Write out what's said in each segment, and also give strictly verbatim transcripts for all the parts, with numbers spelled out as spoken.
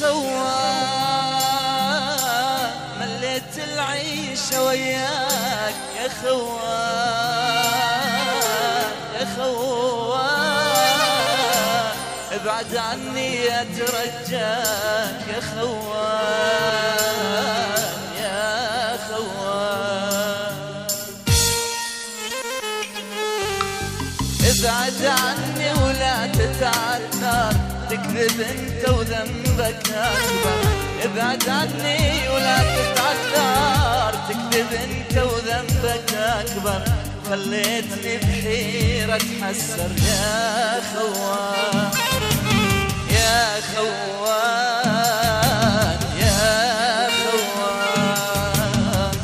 خوان مليت العيشة وياك يا خوان يا خوان ابعد عني اترجاك يا خوان يا خوان ابعد عني ولا تتعثر تكذب انت وذنبك اكبر ابعد عني ولا تتعثر تكذب انت وذنبك اكبر خليتني بحيرة اتحسر يا خوان يا خوان يا خوان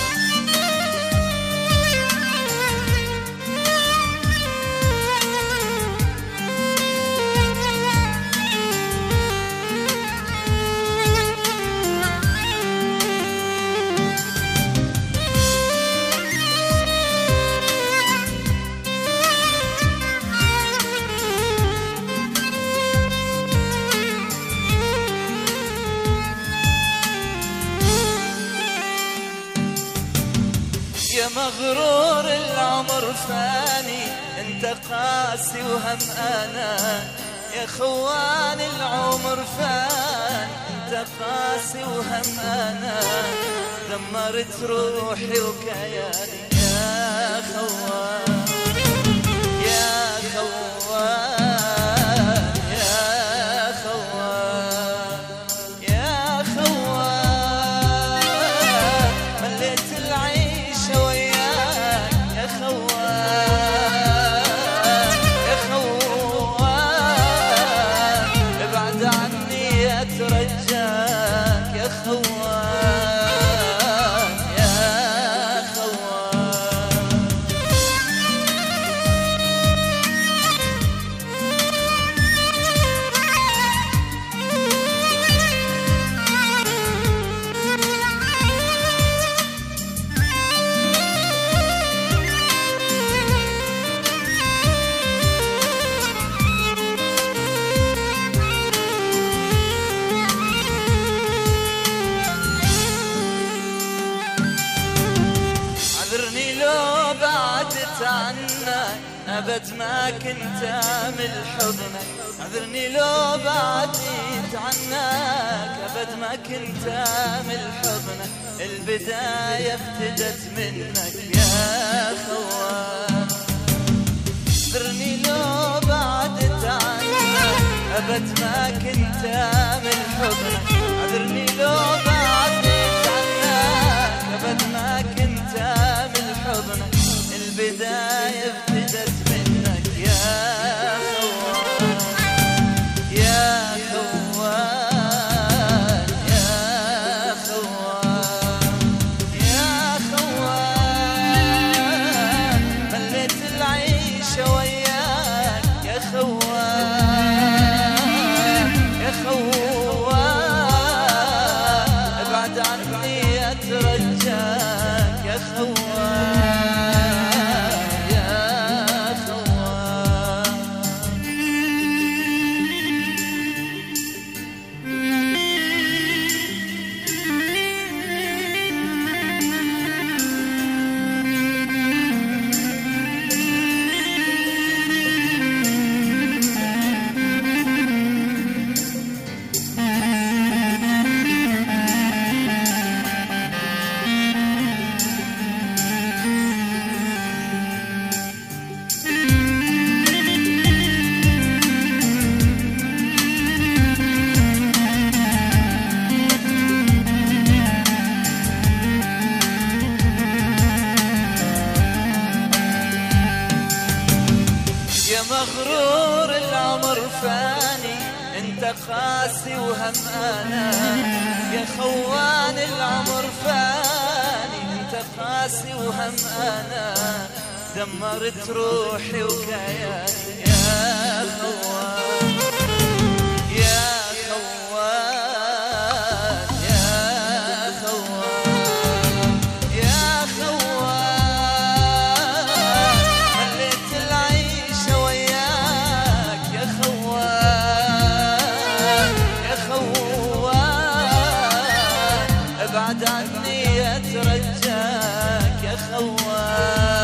يا مغرور العمر فاني انت قاسي وهم انا يا خوان العمر فاني انت قاسي وهم انا دمرت روحي وكياني يا خوان يا خوان يا خوان يا خوان مليت العيشة وياك يا خوان يا خوان ابعد عني اترجاك يا خوان يا خوان عذرني لو بعدت عنك أبد ما كنت أمل حضنك عذرني لو بعدت عنك أبد ما كنت أمل حضنك البداية ابتدت منك يا خوان عذرني لو بعدت عنك أبد ما كنت أمل حضنك عذرني لو بعدت عنك أبد ما كنت أمل حضنك البداية ابتدت منك يا خوان يا خوان يا خوان يا خوان مليت العيشة وياك يا خوان يا خوان ابعد عني اترجاك يا خوان يا خوان يا مغرور العمر فاني انت قاسي وهم انا يا خوان العمر فاني انت قاسي وهم انا دمرت روحي وكياني يا خوان يا خوان يا خوان يا خوان مليت العيشة وياك يا خوان يا خوان يا